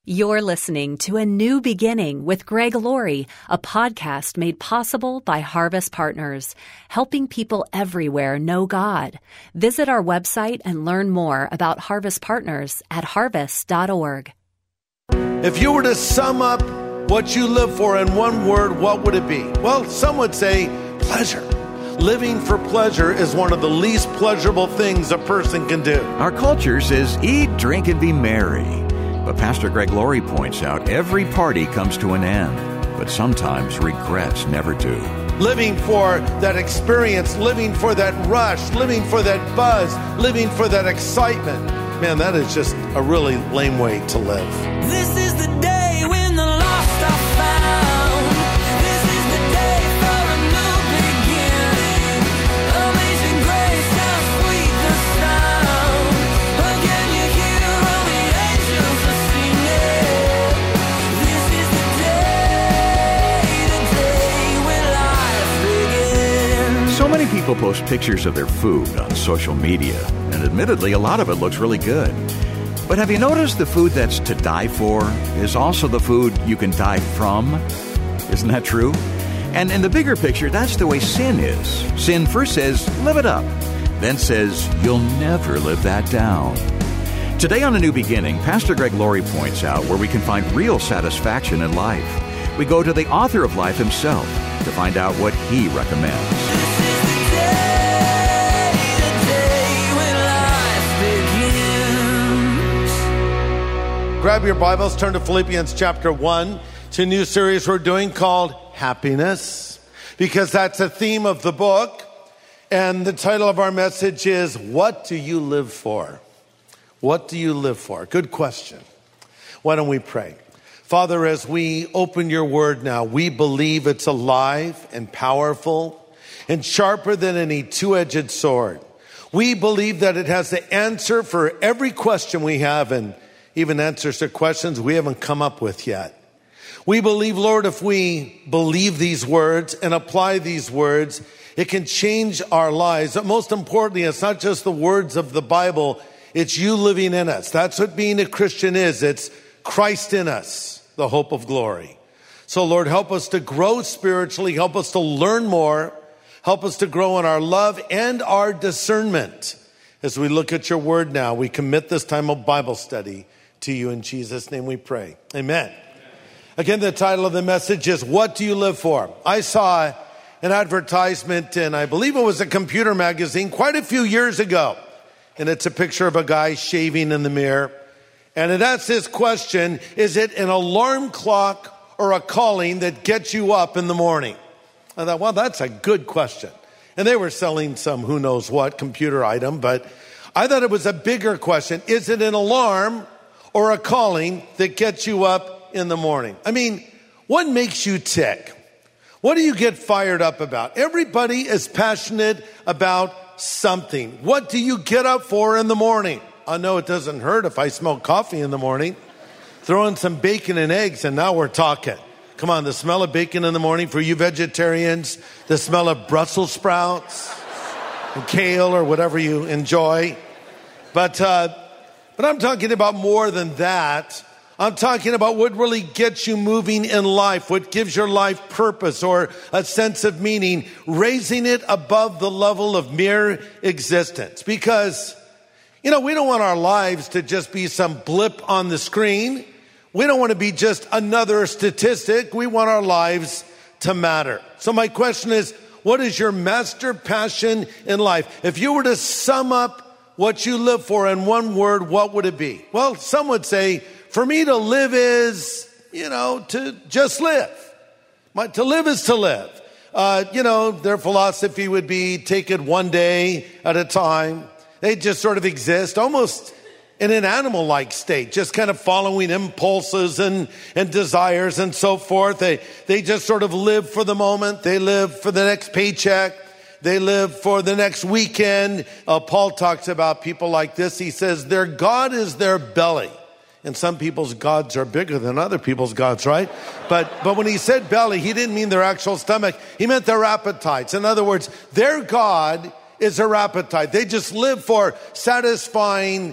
You're listening to A New Beginning with Greg Laurie, a podcast made possible by Harvest Partners, helping people everywhere know God. Visit our website and learn more about Harvest Partners at harvest.org. If you were to sum up what you live for in one word, what would it be? Well, some would say pleasure. Living for pleasure is one of the least pleasurable things a person can do. Our culture says eat, drink, and be merry. But Pastor Greg Laurie points out every party comes to an end, but sometimes regrets never do. Living for that experience, living for that rush, living for that buzz, living for that excitement. Man, that is just a really lame way to live. This is the day when the lost are found. This is the day for a new beginning. Amazing grace, how sweet the sound. Again you hear all the angels are singing. This is the day when life begins. So many people post pictures of their food on social media, and admittedly, a lot of it looks really good. But have you noticed the food that's to die for is also the food you can die from? Isn't that true? And in the bigger picture, that's the way sin is. Sin first says, live it up, then says, you'll never live that down. Today on A New Beginning, Pastor Greg Laurie points out where we can find real satisfaction in life. We go to the author of life himself to find out what he recommends. Grab your Bibles, turn to Philippians chapter 1. It's a new series we're doing called Happiness, because that's a theme of the book. And the title of our message is, What Do You Live For? What do you live for? Good question. Why don't we pray? Father, as we open your word now, we believe it's alive and powerful and sharper than any two-edged sword. We believe that it has the answer for every question we have, and even answers to questions we haven't come up with yet. We believe, Lord, if we believe these words and apply these words, it can change our lives. But most importantly, it's not just the words of the Bible, it's you living in us. That's what being a Christian is. It's Christ in us, the hope of glory. So, Lord, help us to grow spiritually, help us to learn more, help us to grow in our love and our discernment. As we look at your word now, we commit this time of Bible study to you. In Jesus' name we pray. Amen. Again, the title of the message is, What Do You Live For? I saw an advertisement in, I believe it was a computer magazine, quite a few years ago. And it's a picture of a guy shaving in the mirror. And it asks this question, is it an alarm clock or a calling that gets you up in the morning? I thought, well, that's a good question. And they were selling some who knows what computer item, but I thought it was a bigger question. Is it an alarm or a calling that gets you up in the morning? I mean, what makes you tick? What do you get fired up about? Everybody is passionate about something. What do you get up for in the morning? I know it doesn't hurt if I smell coffee in the morning. Throw in some bacon and eggs and now we're talking. Come on, the smell of bacon in the morning for you vegetarians, the smell of Brussels sprouts and kale or whatever you enjoy. But I'm talking about more than that. I'm talking about what really gets you moving in life, what gives your life purpose or a sense of meaning, raising it above the level of mere existence. Because, we don't want our lives to just be some blip on the screen. We don't want to be just another statistic. We want our lives to matter. So my question is, what is your master passion in life? If you were to sum up what you live for in one word, what would it be? Well, some would say, for me to live is, to just live. To live is to live. Their philosophy would be take it one day at a time. They just sort of exist almost in an animal-like state, just kind of following impulses and desires and so forth. They just sort of live for the moment. They live for the next paycheck. They live for the next weekend. Paul talks about people like this. He says their God is their belly. And some people's gods are bigger than other people's gods, right? But when he said belly, he didn't mean their actual stomach. He meant their appetites. In other words, their God is their appetite. They just live for satisfying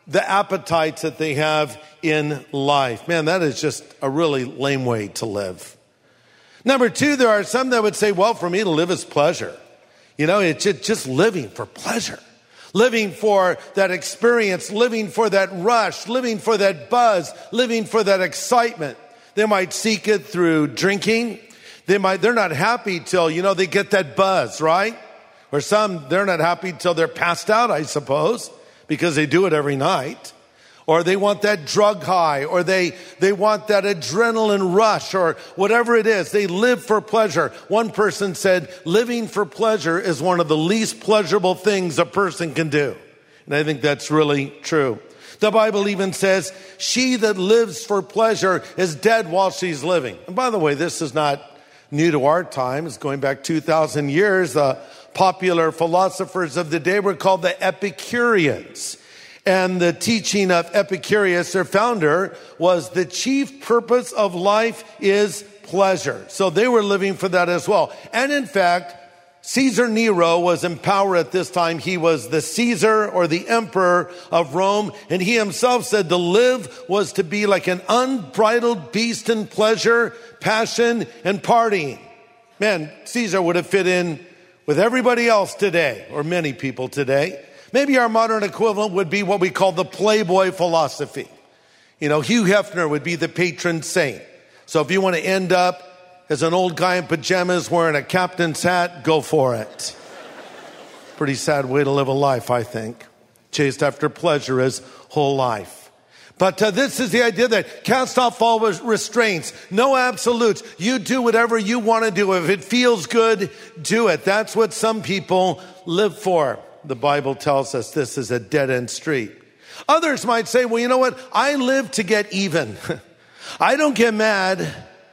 the appetites that they have in life. Man, that is just a really lame way to live. Number two, there are some that would say, well, for me to live is pleasure. You know, it's just living for pleasure. Living for that experience, living for that rush, living for that buzz, living for that excitement. They might seek it through drinking. They're not happy till, they get that buzz, right? Or some, they're not happy till they're passed out, I suppose, because they do it every night. Or they want that drug high, or they want that adrenaline rush, or whatever it is. They live for pleasure. One person said, living for pleasure is one of the least pleasurable things a person can do. And I think that's really true. The Bible even says, she that lives for pleasure is dead while she's living. And by the way, this is not new to our time. It's going back 2,000 years. The popular philosophers of the day were called the Epicureans. And the teaching of Epicurus, their founder, was the chief purpose of life is pleasure. So they were living for that as well. And in fact, Caesar Nero was in power at this time. He was the Caesar or the emperor of Rome. And he himself said to live was to be like an unbridled beast in pleasure, passion, and partying. Man, Caesar would have fit in with everybody else today, or many people today. Maybe our modern equivalent would be what we call the Playboy philosophy. Hugh Hefner would be the patron saint. So if you want to end up as an old guy in pajamas wearing a captain's hat, go for it. Pretty sad way to live a life, I think. Chased after pleasure his whole life. But this is the idea that cast off all restraints, no absolutes. You do whatever you want to do. If it feels good, do it. That's what some people live for. The Bible tells us this is a dead-end street. Others might say, well, you know what? I live to get even. I don't get mad.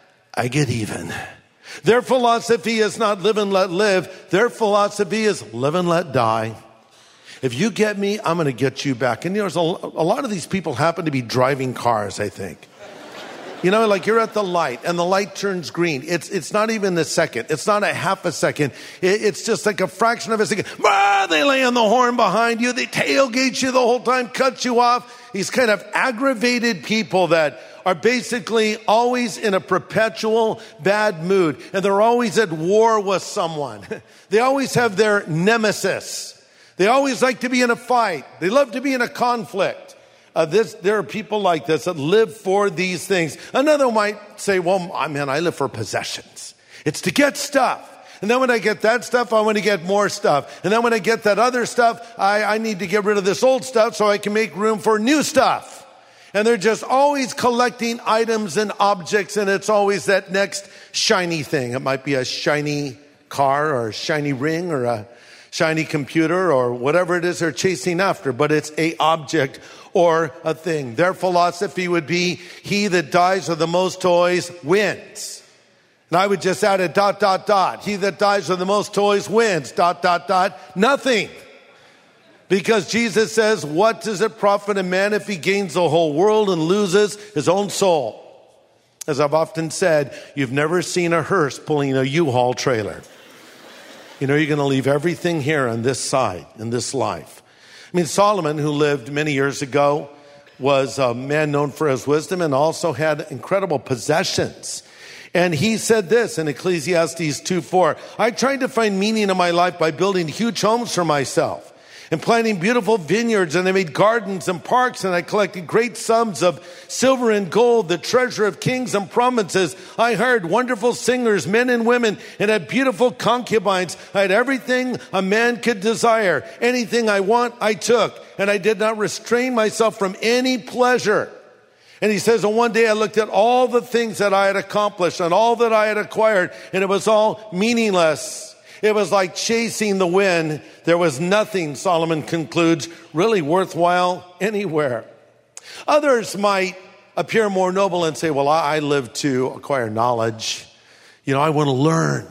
I get even. Their philosophy is not live and let live. Their philosophy is live and let die. If you get me, I'm going to get you back. And there's a lot of these people happen to be driving cars, I think. Like you're at the light and the light turns green. It's not even a second. It's not a half a second. It's just like a fraction of a second. They lay on the horn behind you. They tailgate you the whole time, cut you off. These kind of aggravated people that are basically always in a perpetual bad mood. And they're always at war with someone. They always have their nemesis. They always like to be in a fight. They love to be in a conflict. There are people like this that live for these things. Another might say, well, I live for possessions. It's to get stuff. And then when I get that stuff, I want to get more stuff. And then when I get that other stuff, I need to get rid of this old stuff so I can make room for new stuff. And they're just always collecting items and objects, and it's always that next shiny thing. It might be a shiny car or a shiny ring or a shiny computer or whatever it is they're chasing after, but it's a object or a thing. Their philosophy would be, he that dies with the most toys wins. And I would just add a ... He that dies with the most toys wins ... Nothing. Because Jesus says, what does it profit a man if he gains the whole world and loses his own soul? As I've often said, you've never seen a hearse pulling a U-Haul trailer. You're going to leave everything here on this side, in this life. Solomon, who lived many years ago, was a man known for his wisdom and also had incredible possessions. And he said this in Ecclesiastes 2:4, I tried to find meaning in my life by building huge homes for myself and planting beautiful vineyards, and I made gardens and parks, and I collected great sums of silver and gold, the treasure of kings and provinces. I hired wonderful singers, men and women, and had beautiful concubines. I had everything a man could desire. Anything I want, I took, and I did not restrain myself from any pleasure. And he says, and one day I looked at all the things that I had accomplished and all that I had acquired, and it was all meaningless. It was like chasing the wind. There was nothing, Solomon concludes, really worthwhile anywhere. Others might appear more noble and say, well, I live to acquire knowledge. I want to learn.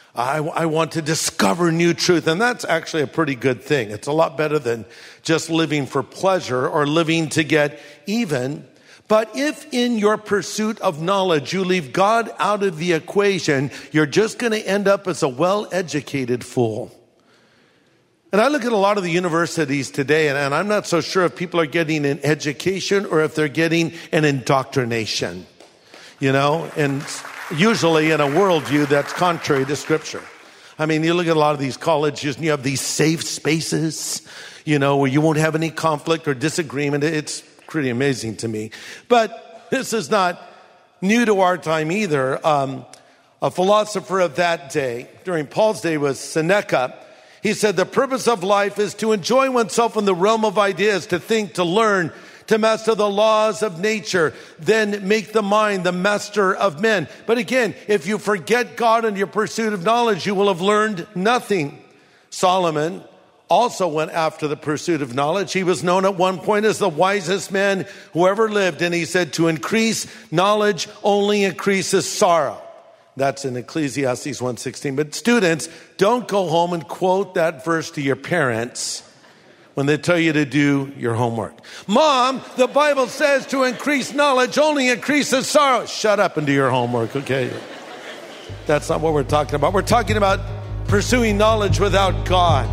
I want to discover new truth. And that's actually a pretty good thing. It's a lot better than just living for pleasure or living to get even. But if in your pursuit of knowledge you leave God out of the equation, you're just going to end up as a well-educated fool. And I look at a lot of the universities today, and I'm not so sure if people are getting an education or if they're getting an indoctrination, and usually in a worldview that's contrary to Scripture. I mean, you look at a lot of these colleges and you have these safe spaces, where you won't have any conflict or disagreement. It's pretty amazing to me. But this is not new to our time either. A philosopher of that day, during Paul's day, was Seneca. He said, the purpose of life is to enjoy oneself in the realm of ideas, to think, to learn, to master the laws of nature, then make the mind the master of men. But again, if you forget God in your pursuit of knowledge, you will have learned nothing. Solomon also went after the pursuit of knowledge. He was known at one point as the wisest man who ever lived. And he said, to increase knowledge only increases sorrow. That's in Ecclesiastes 1:16. But students, don't go home and quote that verse to your parents when they tell you to do your homework. Mom, the Bible says to increase knowledge only increases sorrow. Shut up and do your homework, okay? That's not what we're talking about. We're talking about pursuing knowledge without God.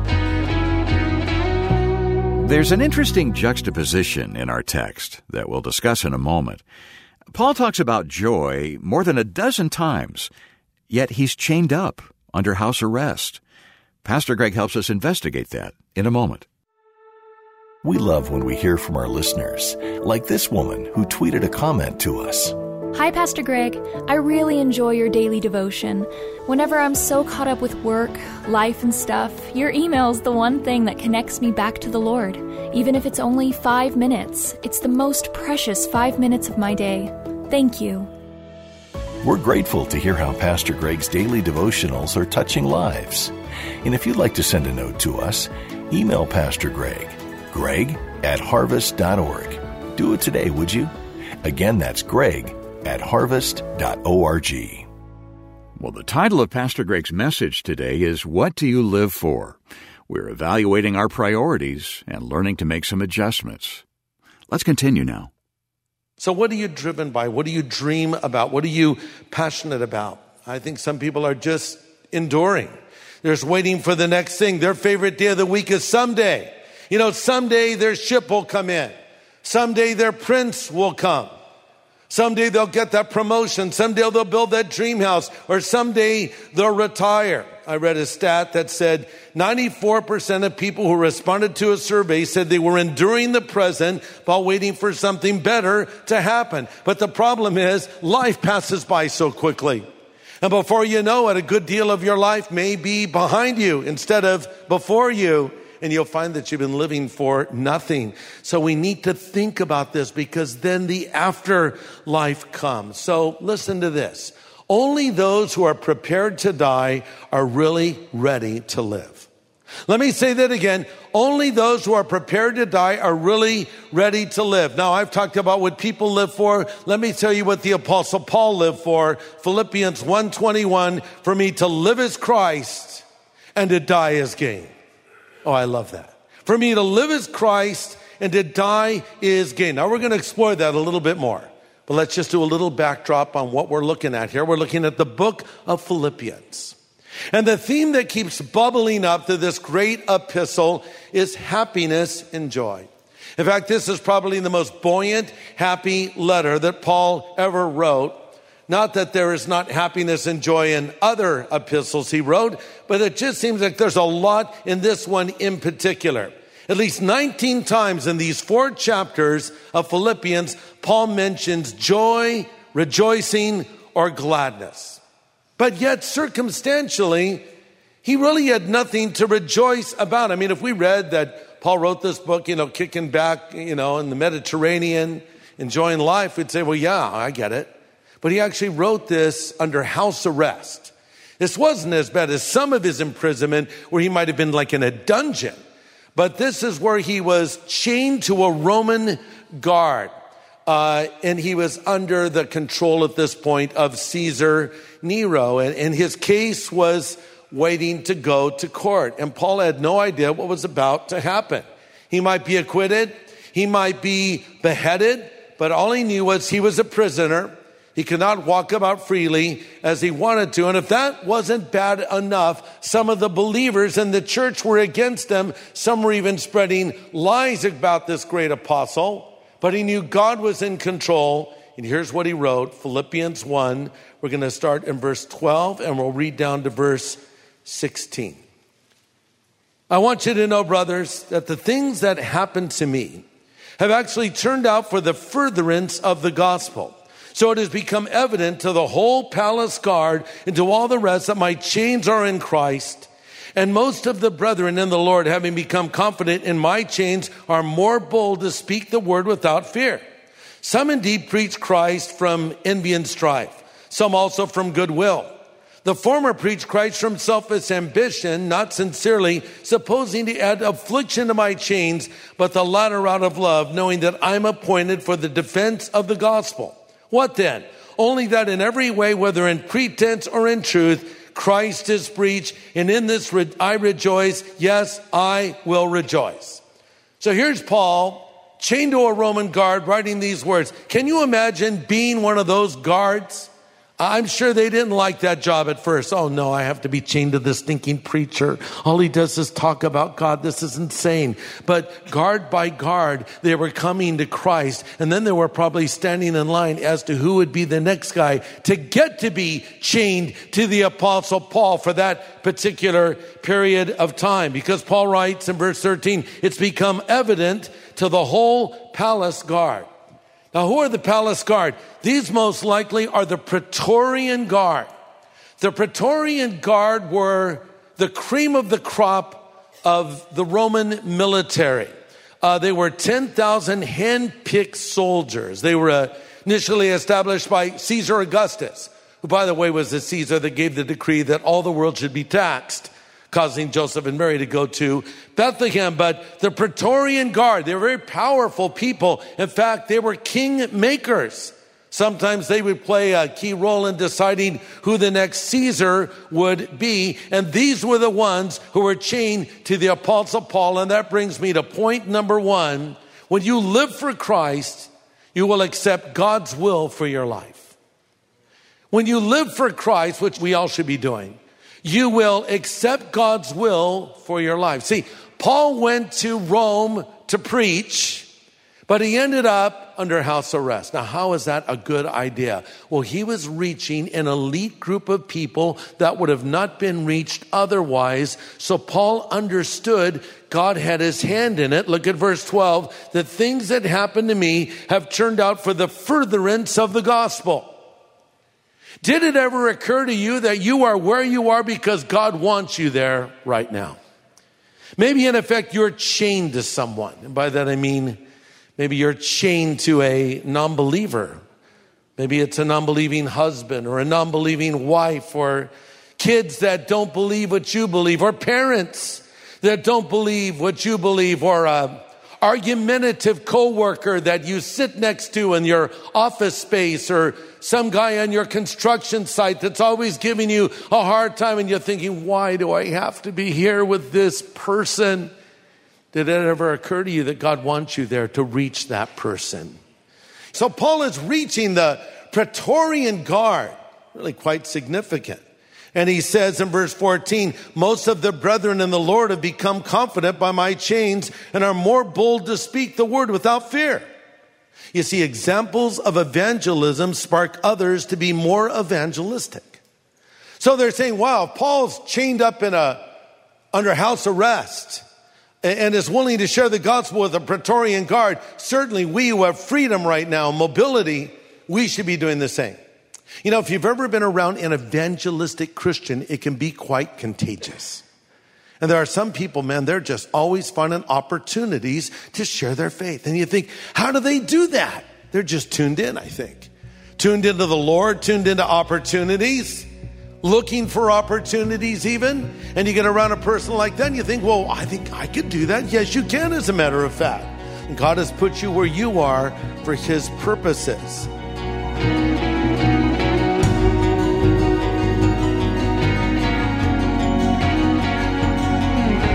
There's an interesting juxtaposition in our text that we'll discuss in a moment. Paul talks about joy more than a dozen times, yet he's chained up under house arrest. Pastor Greg helps us investigate that in a moment. We love when we hear from our listeners, like this woman who tweeted a comment to us. Hi, Pastor Greg. I really enjoy your daily devotion. Whenever I'm so caught up with work, life, and stuff, your email's the one thing that connects me back to the Lord. Even if it's only 5 minutes, it's the most precious 5 minutes of my day. Thank you. We're grateful to hear how Pastor Greg's daily devotionals are touching lives. And if you'd like to send a note to us, email Pastor Greg, greg@harvest.org. Do it today, would you? Again, that's greg@harvest.org. Well, the title of Pastor Greg's message today is, What Do You Live For? We're evaluating our priorities and learning to make some adjustments. Let's continue now. So what are you driven by? What do you dream about? What are you passionate about? I think some people are just enduring. They're just waiting for the next thing. Their favorite day of the week is someday. Someday their ship will come in. Someday their prince will come. Someday they'll get that promotion. Someday they'll build that dream house. Or someday they'll retire. I read a stat that said 94% of people who responded to a survey said they were enduring the present while waiting for something better to happen. But the problem is life passes by so quickly. And before you know it, a good deal of your life may be behind you instead of before you. And you'll find that you've been living for nothing. So we need to think about this because then the afterlife comes. So listen to this. Only those who are prepared to die are really ready to live. Let me say that again. Only those who are prepared to die are really ready to live. Now, I've talked about what people live for. Let me tell you what the Apostle Paul lived for. Philippians 1:21, for me to live is Christ and to die is gain. Oh, I love that. For me to live is Christ and to die is gain. Now, we're going to explore that a little bit more. But let's just do a little backdrop on what we're looking at here. We're looking at the book of Philippians. And the theme that keeps bubbling up to this great epistle is happiness and joy. In fact, this is probably the most buoyant, happy letter that Paul ever wrote. Not that there is not happiness and joy in other epistles he wrote, but it just seems like there's a lot in this one in particular. At least 19 times in these 4 chapters of Philippians, Paul mentions joy, rejoicing, or gladness. But yet, circumstantially, he really had nothing to rejoice about. I mean, if we read that Paul wrote this book, kicking back, in the Mediterranean, enjoying life, we'd say, well, yeah, I get it. But he actually wrote this under house arrest. This wasn't as bad as some of his imprisonment where he might have been like in a dungeon. But this is where he was chained to a Roman guard. And he was under the control at this point of Caesar Nero. And his case was waiting to go to court. And Paul had no idea what was about to happen. He might be acquitted. He might be beheaded. But all he knew was he was a prisoner. He could not walk about freely as he wanted to. And if that wasn't bad enough, some of the believers in the church were against him. Some were even spreading lies about this great apostle. But he knew God was in control. And here's what he wrote, Philippians 1. We're going to start in verse 12 and we'll read down to verse 16. I want you to know, brothers, that the things that happened to me have actually turned out for the furtherance of the gospel. So it has become evident to the whole palace guard and to all the rest that my chains are in Christ. And most of the brethren in the Lord, having become confident in my chains, are more bold to speak the word without fear. Some indeed preach Christ from envy and strife, some also from goodwill. The former preach Christ from selfish ambition, not sincerely, supposing to add affliction to my chains, but the latter out of love, knowing that I'm appointed for the defense of the gospel. What then? Only that in every way, whether in pretense or in truth, Christ is preached, and in this I rejoice. Yes, I will rejoice. So here's Paul, chained to a Roman guard, writing these words. Can you imagine being one of those guards? I'm sure they didn't like that job at first. Oh no, I have to be chained to this stinking preacher. All he does is talk about God. This is insane. But guard by guard, they were coming to Christ. And then they were probably standing in line as to who would be the next guy to get to be chained to the Apostle Paul for that particular period of time. Because Paul writes in verse 13, it's become evident to the whole palace guard. Now, who are the palace guard? These most likely are the Praetorian Guard. The Praetorian Guard were the cream of the crop of the Roman military. They were 10,000 hand-picked soldiers. They were initially established by Caesar Augustus, who, by the way, was the Caesar that gave the decree that all the world should be taxed, causing Joseph and Mary to go to Bethlehem. But the Praetorian Guard, they were very powerful people. In fact, they were king makers. Sometimes they would play a key role in deciding who the next Caesar would be. And these were the ones who were chained to the Apostle Paul. And that brings me to point number 1. When you live for Christ, you will accept God's will for your life. When you live for Christ, which we all should be doing, you will accept God's will for your life. See, Paul went to Rome to preach, but he ended up under house arrest. Now, how is that a good idea? Well, he was reaching an elite group of people that would have not been reached otherwise. So Paul understood God had his hand in it. Look at verse 12. The things that happened to me have turned out for the furtherance of the gospel. Did it ever occur to you that you are where you are because God wants you there right now? Maybe in effect you're chained to someone. And by that I mean maybe you're chained to a non-believer. Maybe it's a non-believing husband or a non-believing wife or kids that don't believe what you believe or parents that don't believe what you believe or argumentative coworker that you sit next to in your office space or some guy on your construction site that's always giving you a hard time and you're thinking, why do I have to be here with this person? Did it ever occur to you that God wants you there to reach that person? So Paul is reaching the Praetorian Guard, really quite significant. And he says in verse 14, most of the brethren in the Lord have become confident by my chains and are more bold to speak the word without fear. You see, examples of evangelism spark others to be more evangelistic. So they're saying, wow, Paul's chained up under house arrest and is willing to share the gospel with the Praetorian Guard. Certainly we who have freedom right now, mobility, we should be doing the same. You know, if you've ever been around an evangelistic Christian, it can be quite contagious. And there are some people, man, they're just always finding opportunities to share their faith. And you think, how do they do that? They're just tuned in, I think. Tuned into the Lord, tuned into opportunities, looking for opportunities even. And you get around a person like that and you think, well, I think I could do that. Yes, you can, as a matter of fact. And God has put you where you are for his purposes.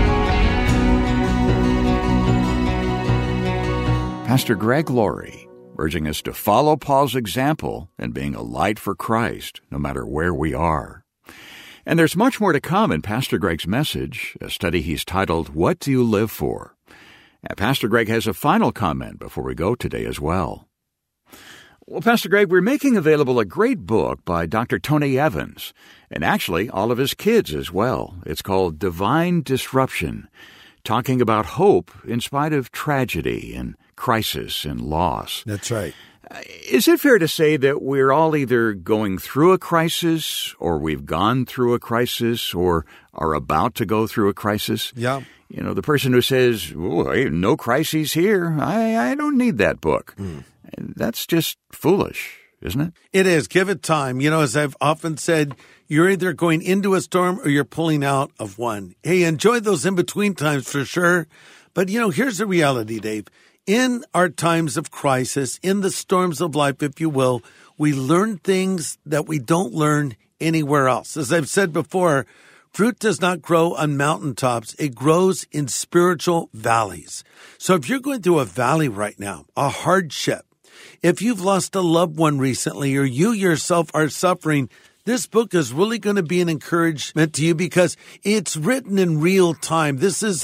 Pastor Greg Laurie urging us to follow Paul's example in being a light for Christ, no matter where we are. And there's much more to come in Pastor Greg's message, a study he's titled, What Do You Live For? And Pastor Greg has a final comment before we go today as well. Well, Pastor Greg, we're making available a great book by Dr. Tony Evans, and actually all of his kids as well. It's called Divine Disruption, talking about hope in spite of tragedy and crisis and loss. That's right. Is it fair to say that we're all either going through a crisis, or we've gone through a crisis, or are about to go through a crisis? Yeah. You know, the person who says, oh, hey, no crises here, I don't need that book. That's just foolish, isn't it? It is. Give it time. You know, as I've often said, you're either going into a storm or you're pulling out of one. Hey, enjoy those in-between times for sure. But, you know, here's the reality, Dave. In our times of crisis, in the storms of life, if you will, we learn things that we don't learn anywhere else. As I've said before, fruit does not grow on mountaintops. It grows in spiritual valleys. So if you're going through a valley right now, a hardship, if you've lost a loved one recently, or you yourself are suffering, this book is really going to be an encouragement to you because it's written in real time. This is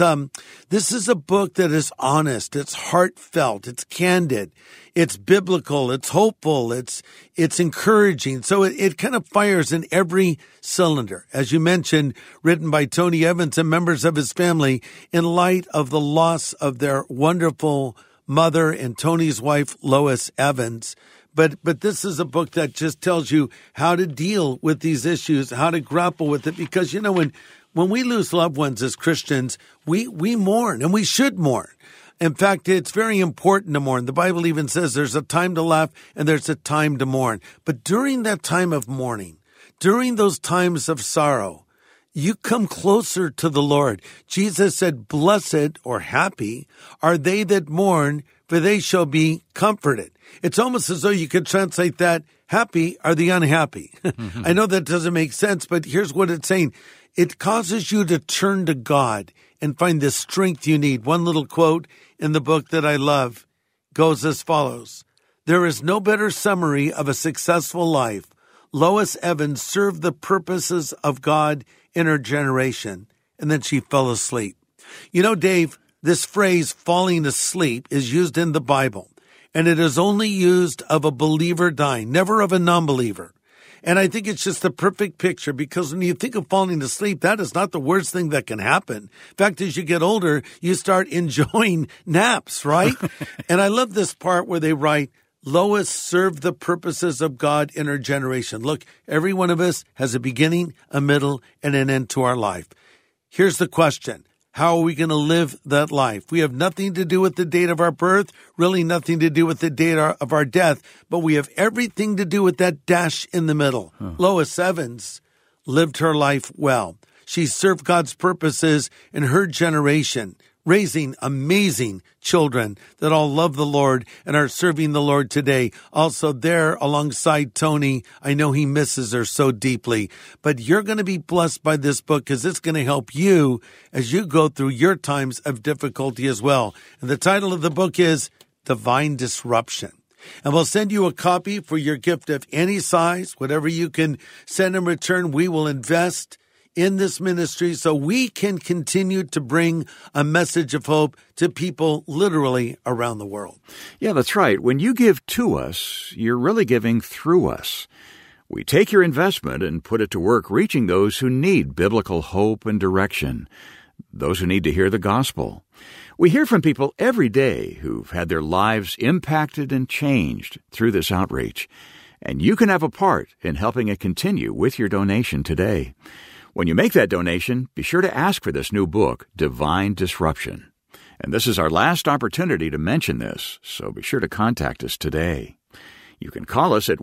a book that is honest, it's heartfelt, it's candid, it's biblical, it's hopeful, it's encouraging. So it kind of fires in every cylinder. As you mentioned, written by Tony Evans and members of his family in light of the loss of their wonderful mother and Tony's wife, Lois Evans. But this is a book that just tells you how to deal with these issues, how to grapple with it. Because, you know, when we lose loved ones as Christians, we mourn, and we should mourn. In fact, it's very important to mourn. The Bible even says there's a time to laugh and there's a time to mourn. But during that time of mourning, during those times of sorrow, you come closer to the Lord. Jesus said, blessed or happy are they that mourn, for they shall be comforted. It's almost as though you could translate that, happy are the unhappy. I know that doesn't make sense, but here's what it's saying. It causes you to turn to God and find the strength you need. One little quote in the book that I love goes as follows. There is no better summary of a successful life. Lois Evans served the purposes of God in her generation, and then she fell asleep. You know, Dave, this phrase, falling asleep, is used in the Bible, and it is only used of a believer dying, never of a non-believer. And I think it's just the perfect picture because when you think of falling asleep, that is not the worst thing that can happen. In fact, as you get older, you start enjoying naps, right? And I love this part where they write, Lois served the purposes of God in her generation. Look, every one of us has a beginning, a middle, and an end to our life. Here's the question. How are we going to live that life? We have nothing to do with the date of our birth, really nothing to do with the date of our death, but we have everything to do with that dash in the middle. Lois Evans lived her life well. She served God's purposes in her generation, raising amazing children that all love the Lord and are serving the Lord today. Also there alongside Tony, I know he misses her so deeply, but you're going to be blessed by this book because it's going to help you as you go through your times of difficulty as well. And the title of the book is Divine Disruption. And we'll send you a copy for your gift of any size. Whatever you can send in return, we will invest in this ministry so we can continue to bring a message of hope to people literally around the world. Yeah, that's right. When you give to us, you're really giving through us. We take your investment and put it to work reaching those who need biblical hope and direction, those who need to hear the gospel. We hear from people every day who've had their lives impacted and changed through this outreach, and you can have a part in helping it continue with your donation today. When you make that donation, be sure to ask for this new book, Divine Disruption. And this is our last opportunity to mention this, so be sure to contact us today. You can call us at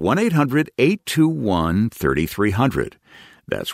1-800-821-3300. That's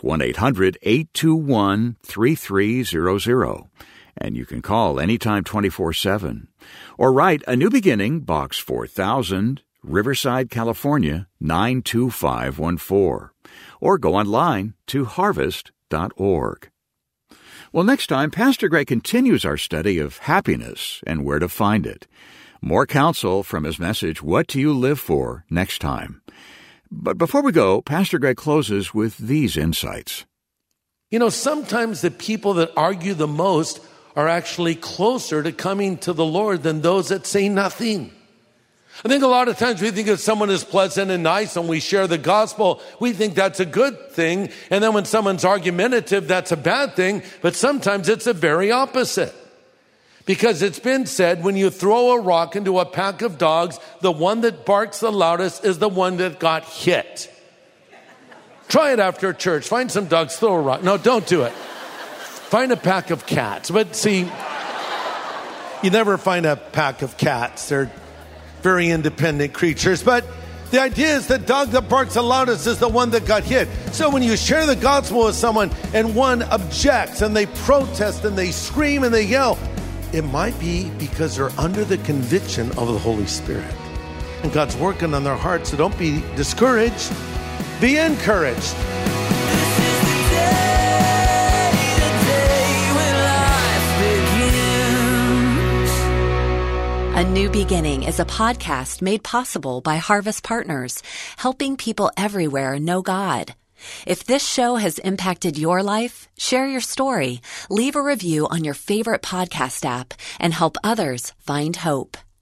1-800-821-3300. And you can call anytime 24/7. Or write A New Beginning, Box 4000, Riverside, California, 92514. Or go online to harvest.org. Well, next time, Pastor Greg continues our study of happiness and where to find it. More counsel from his message, What Do You Live For?, next time. But before we go, Pastor Greg closes with these insights. You know, sometimes the people that argue the most are actually closer to coming to the Lord than those that say nothing. I think a lot of times we think if someone is pleasant and nice and we share the gospel, we think that's a good thing. And then when someone's argumentative, that's a bad thing. But sometimes it's the very opposite. Because it's been said, when you throw a rock into a pack of dogs, the one that barks the loudest is the one that got hit. Try it after church. Find some dogs, throw a rock. No, don't do it. Find a pack of cats. But see, you never find a pack of cats. They're very independent creatures. But the idea is the dog that barks the loudest is the one that got hit. So when you share the gospel with someone and one objects and they protest and they scream and they yell, it might be because they're under the conviction of the Holy Spirit. And God's working on their hearts, so don't be discouraged. Be encouraged. This is the day when life begins. A New Beginning is a podcast made possible by Harvest Partners, helping people everywhere know God. If this show has impacted your life, share your story, leave a review on your favorite podcast app, and help others find hope.